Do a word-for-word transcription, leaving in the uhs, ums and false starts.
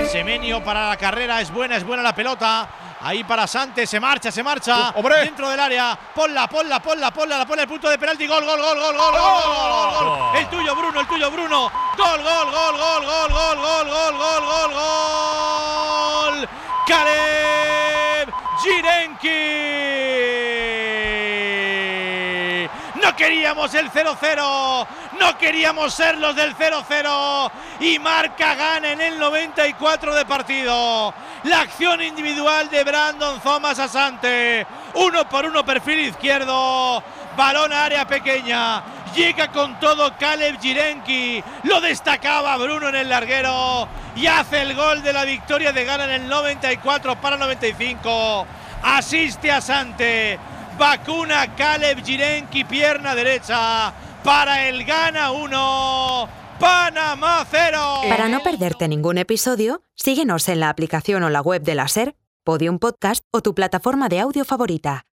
Semenyo para la carrera, es buena, es buena la pelota. Ahí para Sante, se marcha, se marcha. ¡Hombre! Dentro del área. Ponla, ponla, ponla, ponla, la pone el punto de penalti. Gol, gol, gol, gol, gol, gol, gol, gol, gol, gol. El tuyo, Bruno, el tuyo, Bruno. Gol, gol, gol, gol, gol, gol, gol, gol, gol, gol, gol. Caleb Jirenki. No queríamos el cero cero. No queríamos ser los del cero cero. Y marca gana en el noventa y cuatro de partido. La acción individual de Brandon Thomas Asante. Uno por uno, perfil izquierdo. Balón a área pequeña. Llega con todo Caleb Jirenki. Lo destacaba Bruno en el larguero. Y hace el gol de la victoria de Ghana en el noventa y cuatro para noventa y cinco. Asiste Asante. Vacuna Caleb Jirenki, pierna derecha. Para el Ghana uno. Panamá cero. Para no perderte ningún episodio, síguenos en la aplicación o la web de la SER, Podium Podcast o tu plataforma de audio favorita.